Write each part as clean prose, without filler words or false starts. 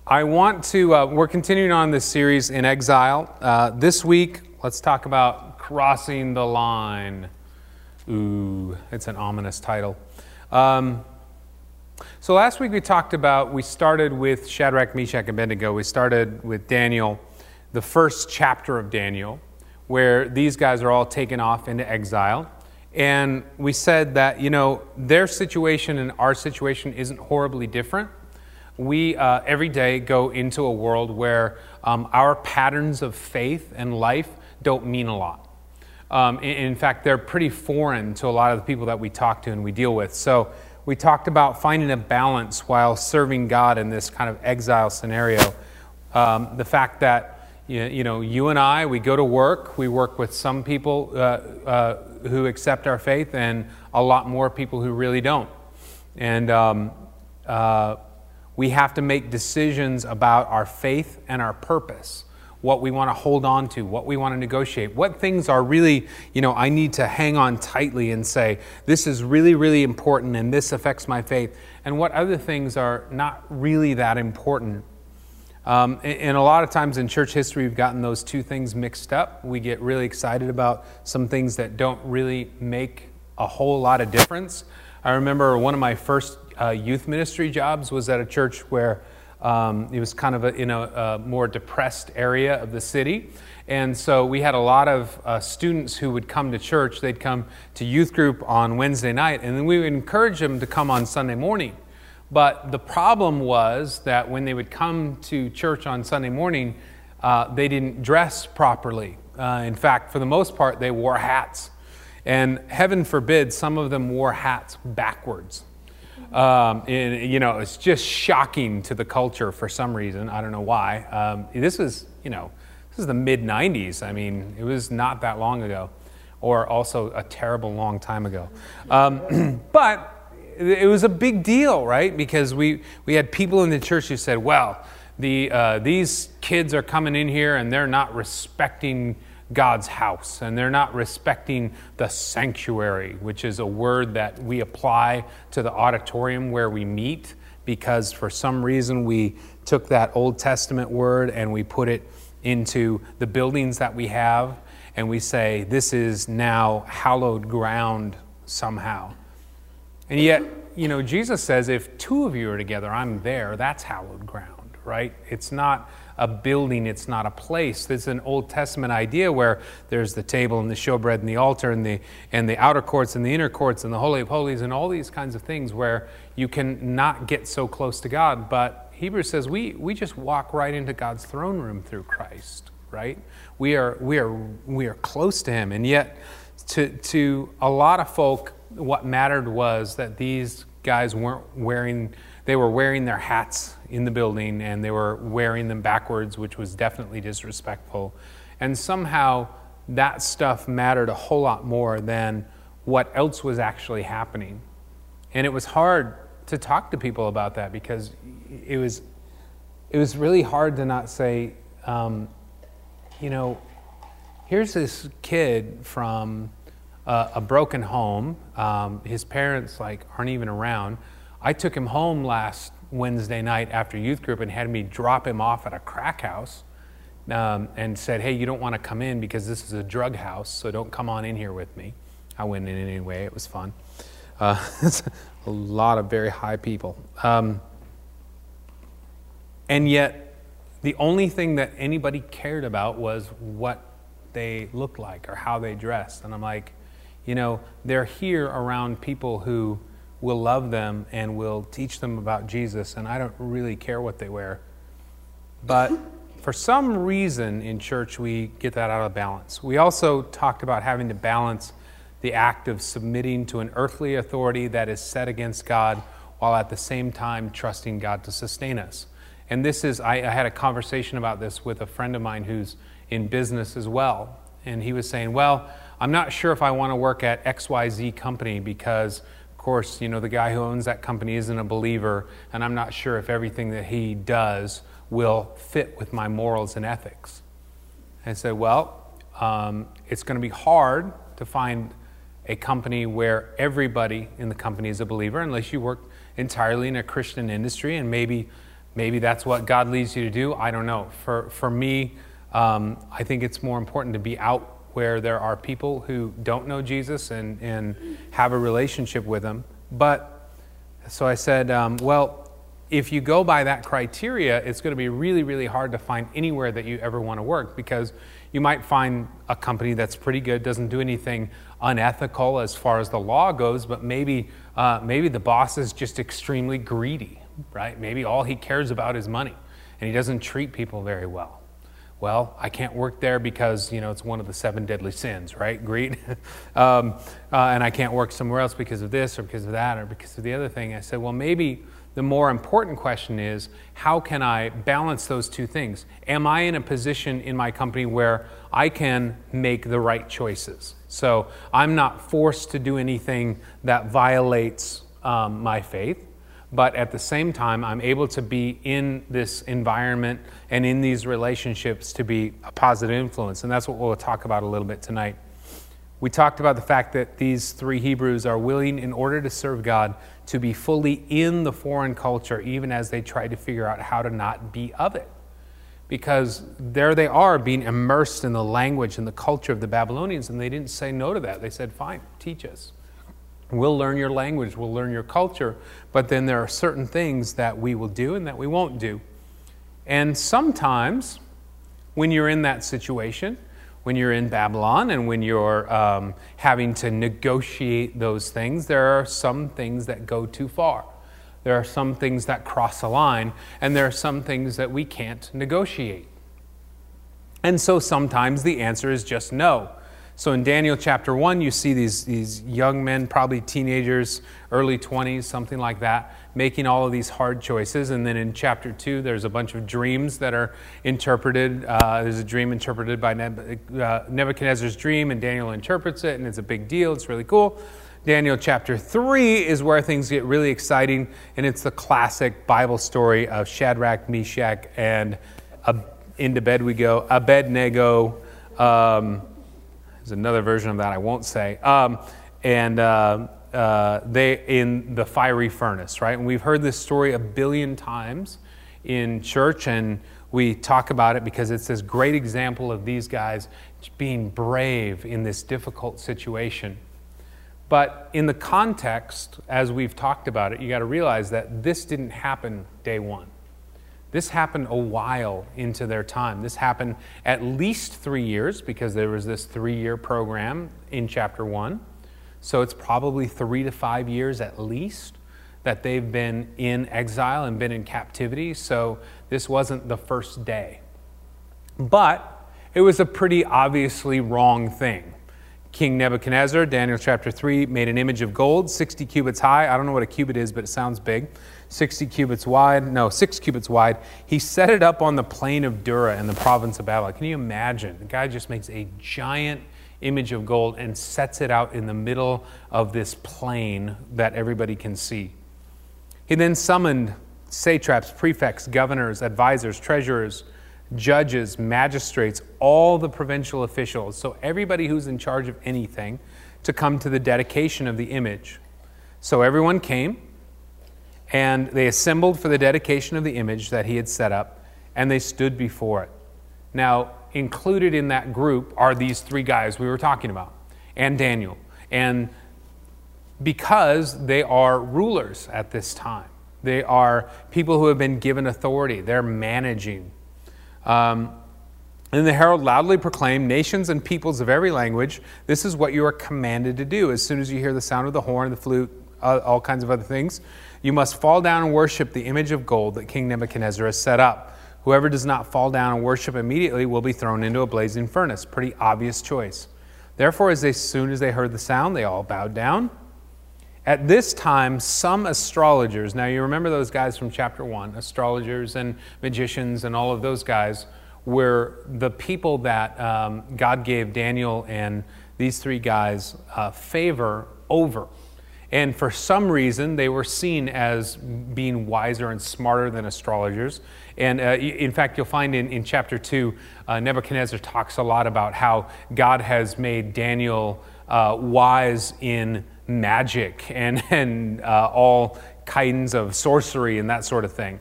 We're continuing on this series in exile. This week, let's talk about crossing the line. Ooh, it's an ominous title. So last week we started with Shadrach, Meshach, and Abednego. We started with Daniel, the first chapter of Daniel, where these guys are all taken off into exile. And we said that, their situation and our situation isn't horribly different. We every day go into a world where our patterns of faith and life don't mean a lot. In fact, they're pretty foreign to a lot of the people that we talk to and we deal with. So we talked about finding a balance while serving God in this kind of exile scenario. The fact that, you and I, we go to work, we work with some people who accept our faith and a lot more people who really don't. And we have to make decisions about our faith and our purpose, what we want to hold on to, what we want to negotiate, what things are really, I need to hang on tightly and say, this is really, really important and this affects my faith, and what other things are not really that important. And a lot of times in church history, we've gotten those two things mixed up. We get really excited about some things that don't really make a whole lot of difference. I remember one of my first youth ministry jobs was at a church where it was kind of in a more depressed area of the city. And so we had a lot of students who would come to church. They'd come to youth group on Wednesday night, and then we would encourage them to come on Sunday morning. But the problem was that when they would come to church on Sunday morning, they didn't dress properly. In fact, for the most part, they wore hats. And heaven forbid, some of them wore hats backwards. It's just shocking to the culture for some reason. I don't know why. This is the mid-90s. I mean, it was not that long ago, or also a terrible long time ago. But it was a big deal, right? Because we had people in the church who said, well, these kids are coming in here and they're not respecting God's house, and they're not respecting the sanctuary, which is a word that we apply to the auditorium where we meet, because for some reason we took that Old Testament word and we put it into the buildings that we have, and we say this is now hallowed ground somehow. And yet, Jesus says if two of you are together, I'm there. That's hallowed ground, right? It's not a building, it's not a place. There's an Old Testament idea where there's the table and the showbread and the altar and the outer courts and the inner courts and the Holy of Holies and all these kinds of things where you can not get so close to God. But Hebrews says we just walk right into God's throne room through Christ, right? We are close to Him, and yet to a lot of folk, what mattered was that these guys were wearing their hats in the building, and they were wearing them backwards, which was definitely disrespectful. And somehow that stuff mattered a whole lot more than what else was actually happening. And it was hard to talk to people about that, because it was really hard to not say, here's this kid from a broken home. His parents aren't even around. I took him home last Wednesday night after youth group and had me drop him off at a crack house, and said, hey, you don't want to come in because this is a drug house, so don't come on in here with me. I went in anyway. It was fun. It's a lot of very high people. And yet the only thing that anybody cared about was what they looked like or how they dressed. And I'm like, they're here around people who will love them and will teach them about Jesus, and I don't really care what they wear. But for some reason in church, we get that out of balance. We also talked about having to balance the act of submitting to an earthly authority that is set against God, while at the same time trusting God to sustain us. And this is, I had a conversation about this with a friend of mine who's in business as well. And he was saying, well, I'm not sure if I want to work at XYZ company because, of course, the guy who owns that company isn't a believer, and I'm not sure if everything that he does will fit with my morals and ethics. I said, well, it's going to be hard to find a company where everybody in the company is a believer, unless you work entirely in a Christian industry, and maybe Maybe that's what God leads you to do. I don't know. For me, I think it's more important to be out where there are people who don't know Jesus and have a relationship with him. But so I said, well, if you go by that criteria, it's going to be really, really hard to find anywhere that you ever want to work, because you might find a company that's pretty good, doesn't do anything unethical as far as the law goes, but maybe the boss is just extremely greedy, right? Maybe all he cares about is money, and he doesn't treat people very well. Well, I can't work there because, it's one of the 7 deadly sins, right? Greed. And I can't work somewhere else because of this or because of that or because of the other thing. I said, well, maybe the more important question is, how can I balance those two things? Am I in a position in my company where I can make the right choices? So I'm not forced to do anything that violates my faith. But at the same time, I'm able to be in this environment and in these relationships to be a positive influence. And that's what we'll talk about a little bit tonight. We talked about the fact that these 3 Hebrews are willing, in order to serve God, to be fully in the foreign culture, even as they try to figure out how to not be of it. Because there they are, being immersed in the language and the culture of the Babylonians, and they didn't say no to that. They said, fine, teach us. We'll learn your language, we'll learn your culture, but then there are certain things that we will do and that we won't do. And sometimes, when you're in that situation, when you're in Babylon and when you're having to negotiate those things, there are some things that go too far. There are some things that cross a line, and there are some things that we can't negotiate. And so sometimes the answer is just no. So in Daniel chapter 1, you see these young men, probably teenagers, early 20s, something like that, making all of these hard choices. And then in chapter 2, there's a bunch of dreams that are interpreted. There's a dream interpreted by Nebuchadnezzar's dream, and Daniel interprets it, and it's a big deal. It's really cool. Daniel chapter 3 is where things get really exciting, and it's the classic Bible story of Shadrach, Meshach, and into bed we go, Abednego. There's another version of that I won't say. They in the fiery furnace, right? And we've heard this story a billion times in church, and we talk about it because it's this great example of these guys being brave in this difficult situation. But in the context, as we've talked about it, you got to realize that this didn't happen day one. This happened a while into their time. This happened at least 3 years, because there was this 3-year program in chapter 1. So it's probably 3 to 5 years at least that they've been in exile and been in captivity. So this wasn't the first day. But it was a pretty obviously wrong thing. King Nebuchadnezzar, Daniel chapter 3, made an image of gold, 60 cubits high. I don't know what a cubit is, but it sounds big. 6 cubits wide. He set it up on the plain of Dura in the province of Babylon. Can you imagine? The guy just makes a giant image of gold and sets it out in the middle of this plain that everybody can see. He then summoned satraps, prefects, governors, advisors, treasurers, judges, magistrates, all the provincial officials, so everybody who's in charge of anything, to come to the dedication of the image. So everyone came, and they assembled for the dedication of the image that he had set up, and they stood before it. Now, included in that group are these 3 guys we were talking about, and Daniel. And because they are rulers at this time, they are people who have been given authority, they're managing. And the herald loudly proclaimed, nations and peoples of every language, this is what you are commanded to do. As soon as you hear the sound of the horn, the flute, all kinds of other things, you must fall down and worship the image of gold that King Nebuchadnezzar has set up. Whoever does not fall down and worship immediately will be thrown into a blazing furnace. Pretty obvious choice. Therefore, as soon as they heard the sound, they all bowed down. At this time, some astrologers, now you remember those guys from chapter 1, astrologers and magicians and all of those guys were the people that God gave Daniel and these 3 guys favor over. And for some reason, they were seen as being wiser and smarter than astrologers. And in fact, you'll find in chapter 2, Nebuchadnezzar talks a lot about how God has made Daniel wise in magic and all kinds of sorcery and that sort of thing.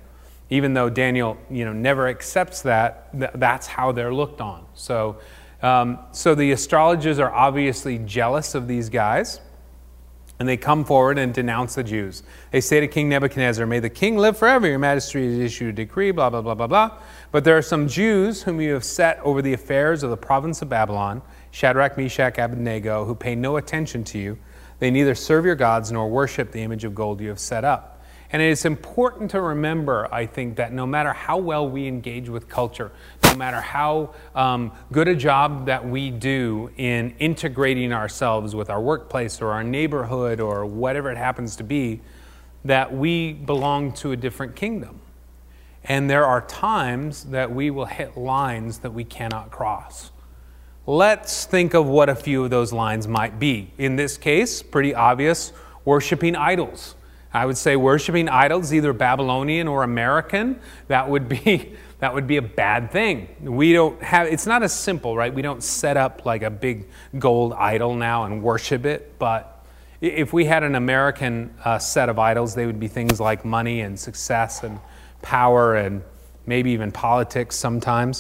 Even though Daniel, never accepts that, that's how they're looked on. So the astrologers are obviously jealous of these guys, and they come forward and denounce the Jews. They say to King Nebuchadnezzar, "May the king live forever. Your majesty has issued a decree, blah, blah, blah, blah, blah. But there are some Jews whom you have set over the affairs of the province of Babylon, Shadrach, Meshach, Abednego, who pay no attention to you. They neither serve your gods nor worship the image of gold you have set up." And it's important to remember, I think, that no matter how well we engage with culture, no matter how good a job that we do in integrating ourselves with our workplace or our neighborhood or whatever it happens to be, that we belong to a different kingdom. And there are times that we will hit lines that we cannot cross. Let's think of what a few of those lines might be. In this case, pretty obvious, worshiping idols. I would say worshiping idols, either Babylonian or American, that would be a bad thing. It's not as simple, right? We don't set up like a big gold idol now and worship it. But if we had an American set of idols, they would be things like money and success and power and maybe even politics sometimes.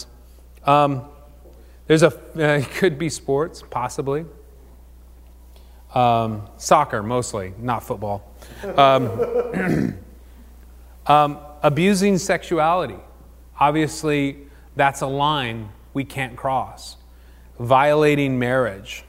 It could be sports, possibly. Soccer, mostly, not football. Abusing sexuality. Obviously, that's a line we can't cross. Violating marriage.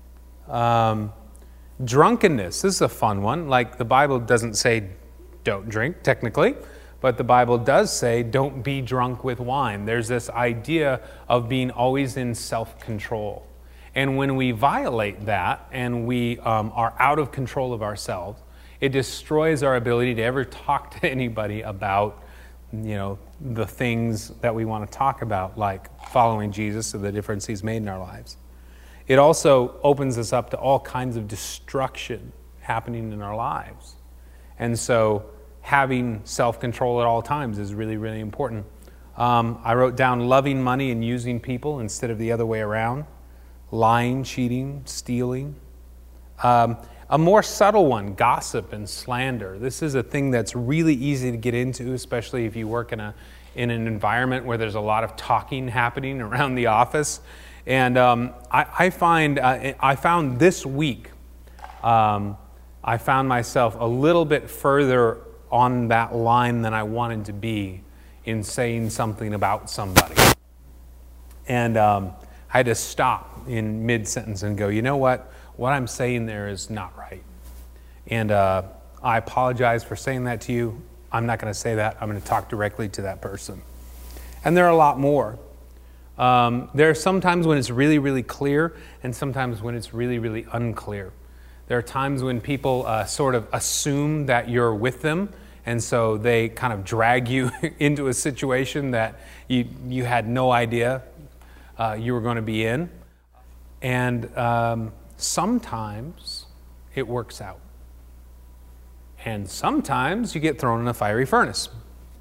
Drunkenness. This is a fun one. Like, the Bible doesn't say don't drink, technically, but the Bible does say don't be drunk with wine. There's this idea of being always in self-control. And when we violate that and we are out of control of ourselves, it destroys our ability to ever talk to anybody about, the things that we want to talk about, like following Jesus or the difference he's made in our lives. It also opens us up to all kinds of destruction happening in our lives. And so having self-control at all times is really, really important. I wrote down loving money and using people instead of the other way around. Lying, cheating, stealing. A more subtle one, gossip and slander. This is a thing that's really easy to get into, especially if you work in an environment where there's a lot of talking happening around the office. And I found this week, I found myself a little bit further on that line than I wanted to be in saying something about somebody. And I had to stop in mid-sentence and go, you know what? What I'm saying there is not right. And I apologize for saying that to you. I'm not going to say that. I'm going to talk directly to that person. And there are a lot more. There are some times when it's really, really clear, and sometimes when it's really, really unclear. There are times when people sort of assume that you're with them, and so they kind of drag you into a situation that you had no idea you were going to be in. And sometimes it works out. And sometimes you get thrown in a fiery furnace.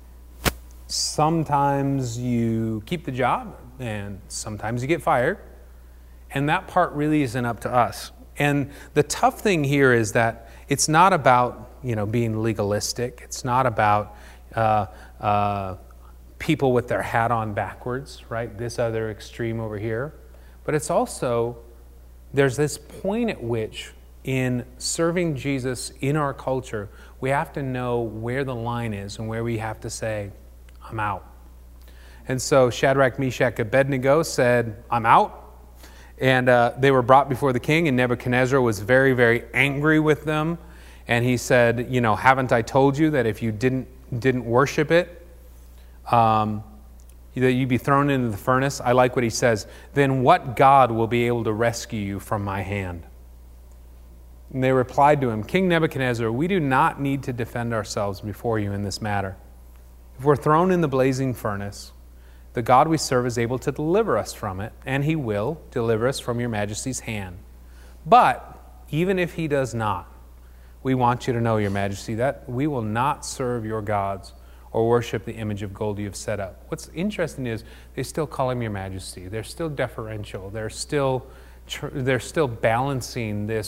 Sometimes you keep the job, and sometimes you get fired. And that part really isn't up to us. And the tough thing here is that it's not about, being legalistic. It's not about people with their hat on backwards, right? This other extreme over here. But it's also, there's this point at which in serving Jesus in our culture, we have to know where the line is and where we have to say, I'm out. And so Shadrach, Meshach, Abednego said, I'm out. And they were brought before the king, and Nebuchadnezzar was very, very angry with them. And he said, haven't I told you that if you didn't worship it, that you'd be thrown into the furnace? I like what he says. Then what God will be able to rescue you from my hand? And they replied to him, King Nebuchadnezzar, we do not need to defend ourselves before you in this matter. If we're thrown in the blazing furnace, the God we serve is able to deliver us from it, and he will deliver us from your majesty's hand. But even if he does not, we want you to know, your majesty, that we will not serve your gods or worship the image of gold you have set up. What's interesting is they still call him your majesty. They're still deferential. They're still balancing this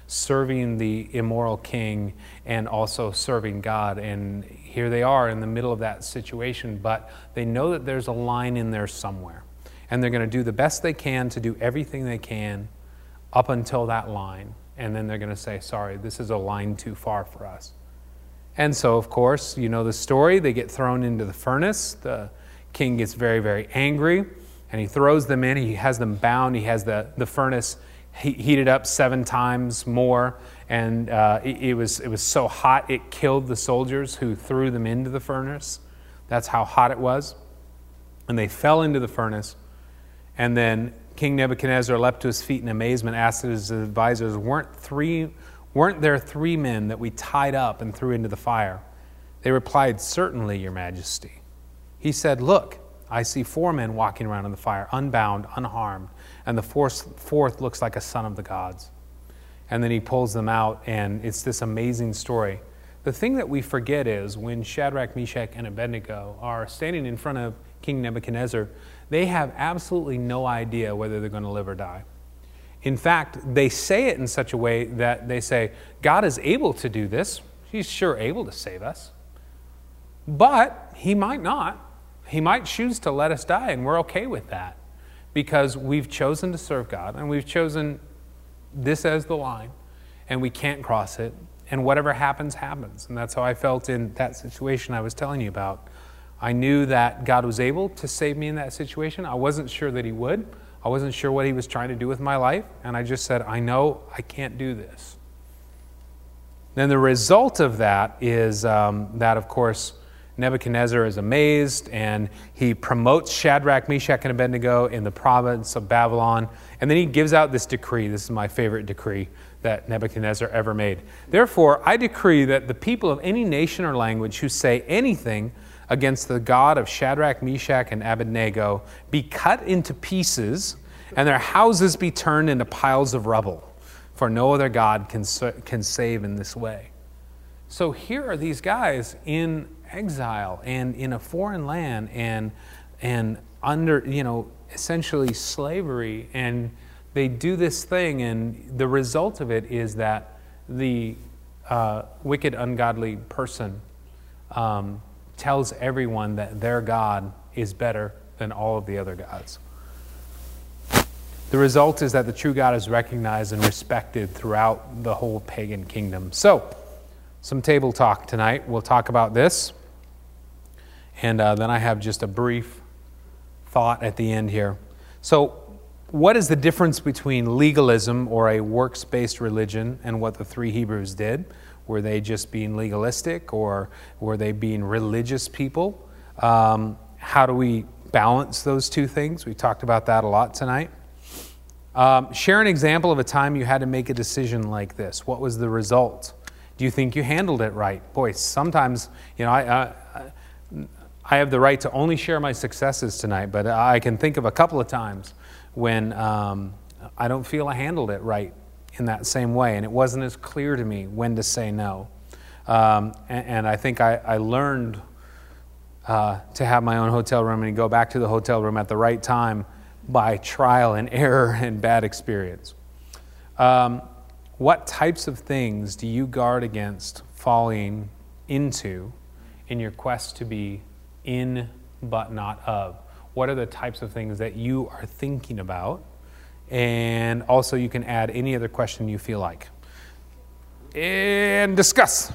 serving the immoral king and also serving God. And here they are in the middle of that situation, but they know that there's a line in there somewhere. And they're going to do the best they can to do everything they can up until that line. And then they're going to say, sorry, this is a line too far for us. And so, of course, you know the story. They get thrown into the furnace. The king gets very, very angry, and he throws them in. He has them bound. He has the furnace heated up 7 times more. And it was so hot, it killed the soldiers who threw them into the furnace. That's how hot it was. And they fell into the furnace. And then King Nebuchadnezzar leapt to his feet in amazement, asked his advisors, weren't there 3 men that we tied up and threw into the fire? They replied, certainly, your majesty. He said, look, I see 4 men walking around in the fire, unbound, unharmed, and the fourth looks like a son of the gods. And then he pulls them out, and it's this amazing story. The thing that we forget is when Shadrach, Meshach, and Abednego are standing in front of King Nebuchadnezzar, they have absolutely no idea whether they're going to live or die. In fact, they say it in such a way that they say, God is able to do this. He's sure able to save us. But he might not. He might choose to let us die, and we're okay with that because we've chosen to serve God, and we've chosen this as the line, and we can't cross it, and whatever happens, happens. And that's how I felt in that situation I was telling you about. I knew that God was able to save me in that situation. I wasn't sure that he would. I wasn't sure what he was trying to do with my life. And I just said, I know I can't do this. Then the result of that is that, of course, Nebuchadnezzar is amazed, and he promotes Shadrach, Meshach, and Abednego in the province of Babylon. And then he gives out this decree. This is my favorite decree that Nebuchadnezzar ever made. Therefore, I decree that the people of any nation or language who say anything against the God of Shadrach, Meshach, and Abednego be cut into pieces, and their houses be turned into piles of rubble. For no other God can save in this way. So here are these guys in exile and in a foreign land and under, essentially slavery, and they do this thing, and the result of it is that the wicked, ungodly person tells everyone that their God is better than all of the other gods. The result is that the true God is recognized and respected throughout the whole pagan kingdom. So, some table talk tonight. We'll talk about this. And then I have just a brief thought at the end here. So, what is the difference between legalism or a works-based religion and what the 3 Hebrews did? Were they just being legalistic, or were they being religious people? How do we balance those 2 things? We talked about that a lot tonight. Share an example of a time you had to make a decision like this. What was the result? Do you think you handled it right? Boy, sometimes, I have the right to only share my successes tonight, but I can think of a couple of times when I don't feel I handled it right in that same way, and it wasn't as clear to me when to say no. And I think I learned to have my own hotel room and go back to the hotel room at the right time by trial and error and bad experience. What types of things do you guard against falling into in your quest to be in but not of? What are the types of things that you are thinking about? And also you can add any other question you feel like. And discuss.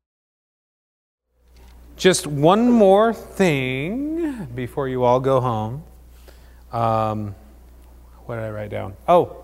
Just one more thing before you all go home. What did I write down?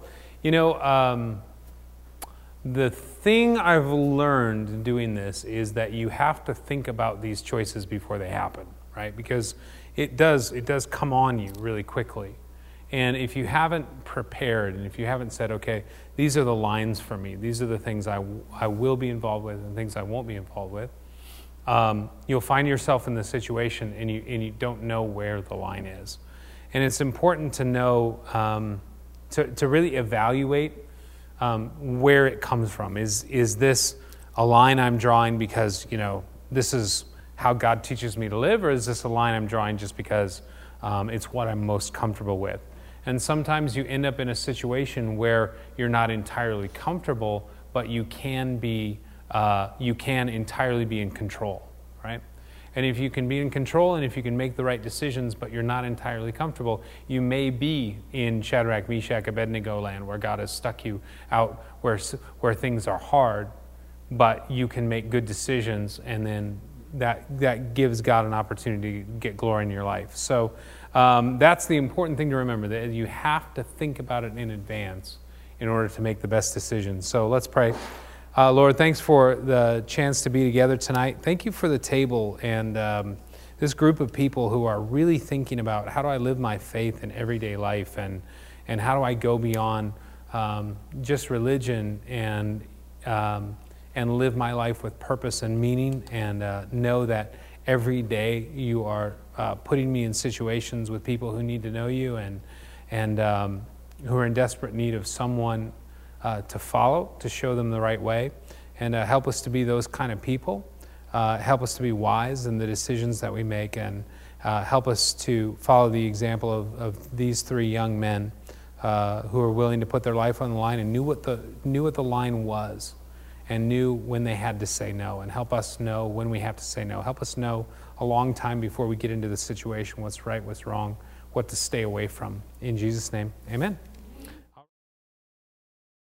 The thing I've learned doing this is that you have to think about these choices before they happen, right? Because it does come on you really quickly. And if you haven't prepared, and if you haven't said, okay, these are the lines for me, these are the things I will be involved with and things I won't be involved with, you'll find yourself in the situation and you don't know where the line is. And it's important to know, to really evaluate where it comes from. Is this a line I'm drawing because, this is how God teaches me to live, or is this a line I'm drawing just because it's what I'm most comfortable with? And sometimes you end up in a situation where you're not entirely comfortable, but you can entirely be in control, right? And if you can be in control and if you can make the right decisions, but you're not entirely comfortable, you may be in Shadrach, Meshach, Abednego land where God has stuck you out where things are hard, but you can make good decisions, and then that gives God an opportunity to get glory in your life. So that's the important thing to remember, that you have to think about it in advance in order to make the best decisions. So let's pray. Lord, thanks for the chance to be together tonight. Thank you for the table and this group of people who are really thinking about how do I live my faith in everyday life, and how do I go beyond just religion and live my life with purpose and meaning, and know that every day you are putting me in situations with people who need to know you and who are in desperate need of someone to follow, to show them the right way, and help us to be those kind of people. Help us to be wise in the decisions that we make, and help us to follow the example of these three young men who are willing to put their life on the line and knew what the line was, and knew when they had to say no, and help us know when we have to say no. Help us know a long time before we get into the situation what's right, what's wrong, what to stay away from. In Jesus' name, amen.